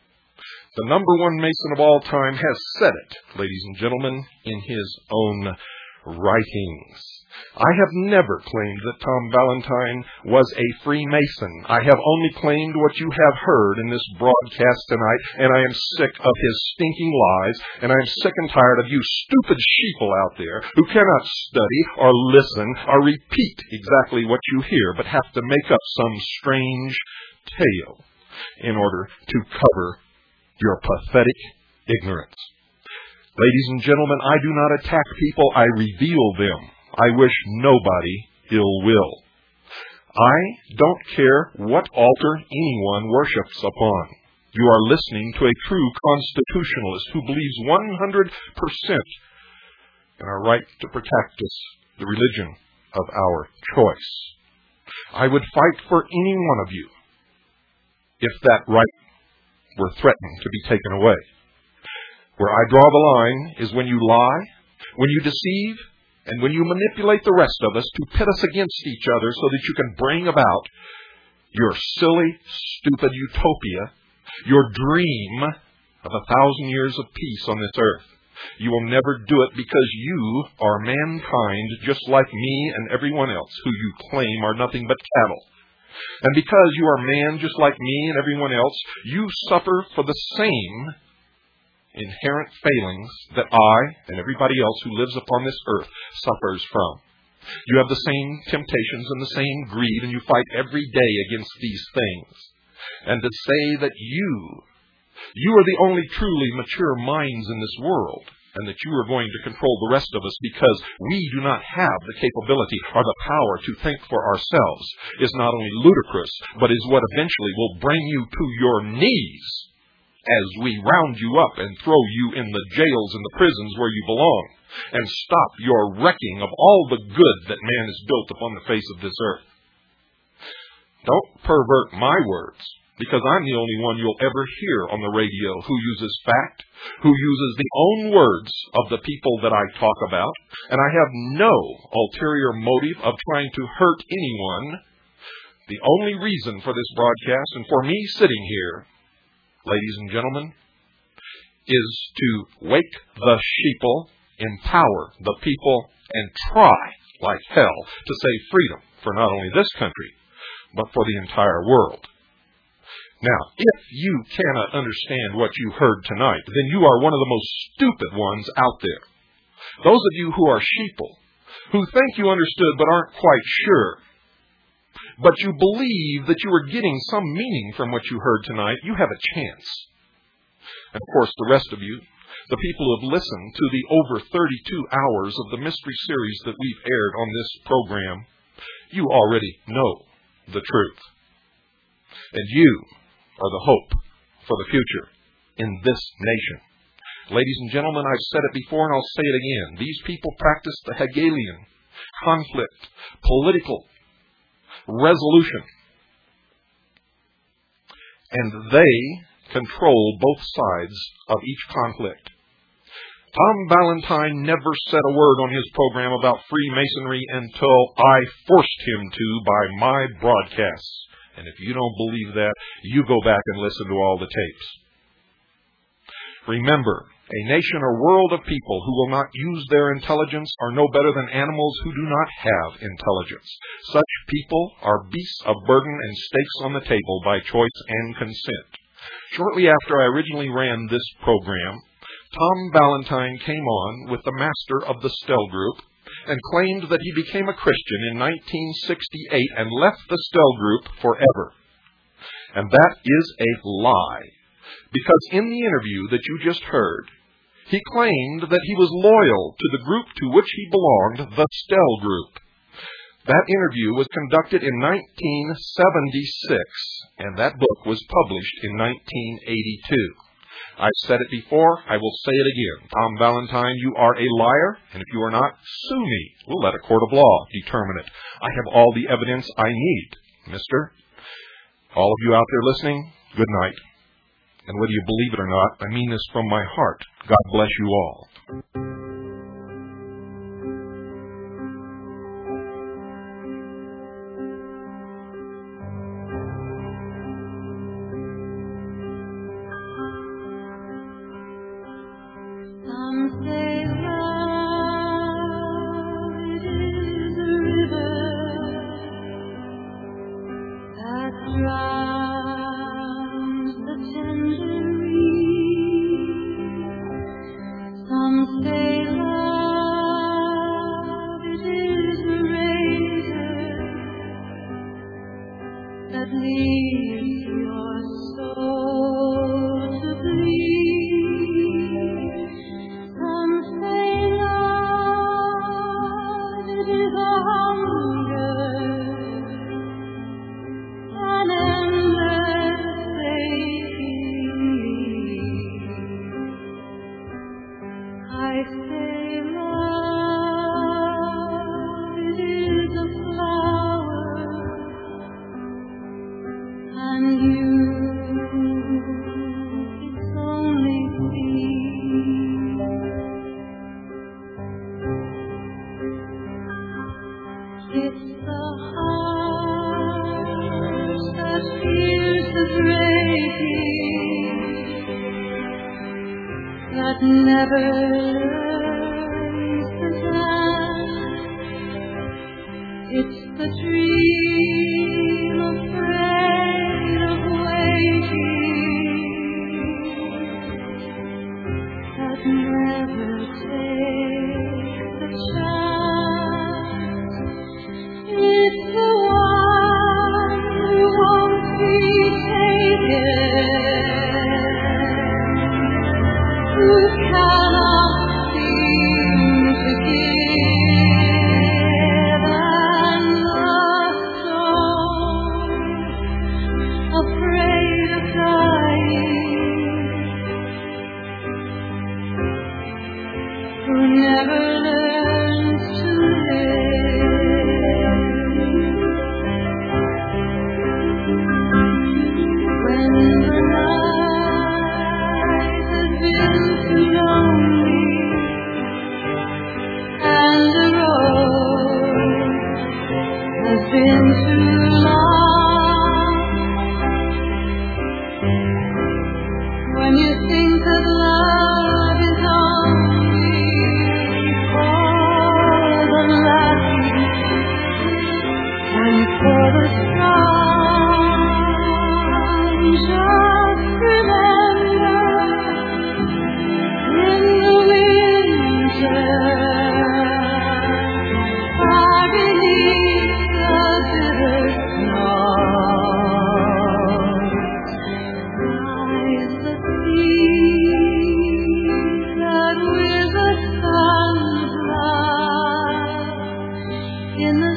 The number one Mason of all time has said it, ladies and gentlemen, in his own writings. I have never claimed that Tom Valentine was a Freemason. I have only claimed what you have heard in this broadcast tonight, and I am sick of his stinking lies, and I am sick and tired of you stupid sheeple out there who cannot study or listen or repeat exactly what you hear, but have to make up some strange tale in order to cover your pathetic ignorance. Ladies and gentlemen, I do not attack people, I reveal them. I wish nobody ill will. I don't care what altar anyone worships upon. You are listening to a true constitutionalist who believes one hundred percent in our right to protect us, the religion of our choice. I would fight for any one of you if that right were threatened to be taken away. Where I draw the line is when you lie, when you deceive, and when you manipulate the rest of us to pit us against each other so that you can bring about your silly, stupid utopia, your dream of a thousand years of peace on this earth. You will never do it because you are mankind just like me and everyone else who you claim are nothing but cattle. And because you are man just like me and everyone else, you suffer for the same inherent failings that I and everybody else who lives upon this earth suffers from. You have the same temptations and the same greed, and you fight every day against these things. And to say that you, you are the only truly mature minds in this world, and that you are going to control the rest of us because we do not have the capability or the power to think for ourselves, is not only ludicrous, but is what eventually will bring you to your knees as we round you up and throw you in the jails and the prisons where you belong, and stop your wrecking of all the good that man has built upon the face of this earth. Don't pervert my words, because I'm the only one you'll ever hear on the radio who uses fact, who uses the own words of the people that I talk about, and I have no ulterior motive of trying to hurt anyone. The only reason for this broadcast and for me sitting here, ladies and gentlemen, is to wake the sheeple, empower the people, and try, like hell, to save freedom for not only this country, but for the entire world. Now, if you cannot understand what you heard tonight, then you are one of the most stupid ones out there. Those of you who are sheeple, who think you understood but aren't quite sure, but you believe that you are getting some meaning from what you heard tonight, you have a chance. And of course, the rest of you, the people who have listened to the over thirty-two hours of the mystery series that we've aired on this program, you already know the truth. And you are the hope for the future in this nation. Ladies and gentlemen, I've said it before and I'll say it again. These people practice the Hegelian conflict, political resolution. And they control both sides of each conflict. Tom Valentine never said a word on his program about Freemasonry until I forced him to by my broadcasts. And if you don't believe that, you go back and listen to all the tapes. Remember, a nation or world of people who will not use their intelligence are no better than animals who do not have intelligence. Such people are beasts of burden and stakes on the table by choice and consent. Shortly after I originally ran this program, Tom Valentine came on with the master of the Stell Group and claimed that he became a Christian in nineteen sixty-eight and left the Stell Group forever. And that is a lie, because in the interview that you just heard, he claimed that he was loyal to the group to which he belonged, the Stell Group. That interview was conducted in nineteen seventy-six, and that book was published in nineteen eighty-two. I've said it before, I will say it again. Tom Valentine, you are a liar, and if you are not, sue me. We'll let a court of law determine it. I have all the evidence I need, mister. All of you out there listening, good night. And whether you believe it or not, I mean this from my heart. God bless you all. Beneath the bitter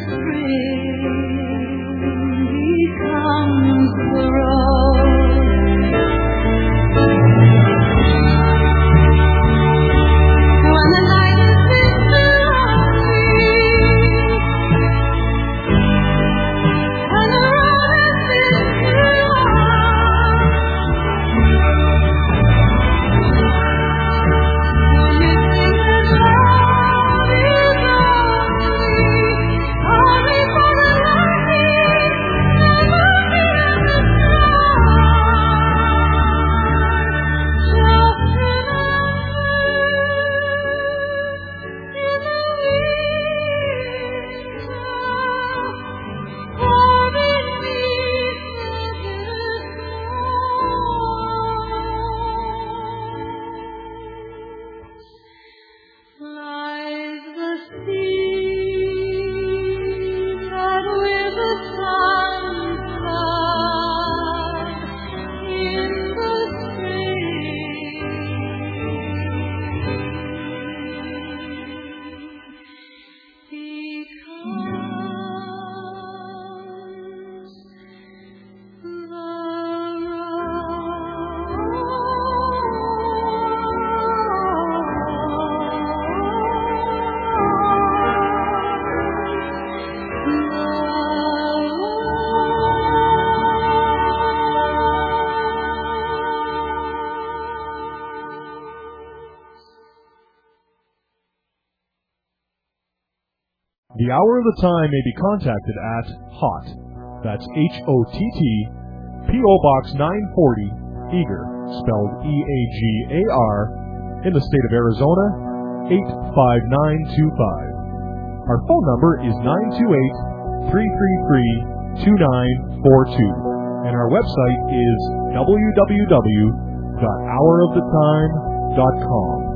The Hour of the Time may be contacted at HOTT, that's H O T T, P O Box nine forty, Eagar, spelled E A G A R, in the state of Arizona, eight five nine two five. Our phone number is nine two eight, three three three, two nine four two, and our website is w w w dot hour of the time dot com.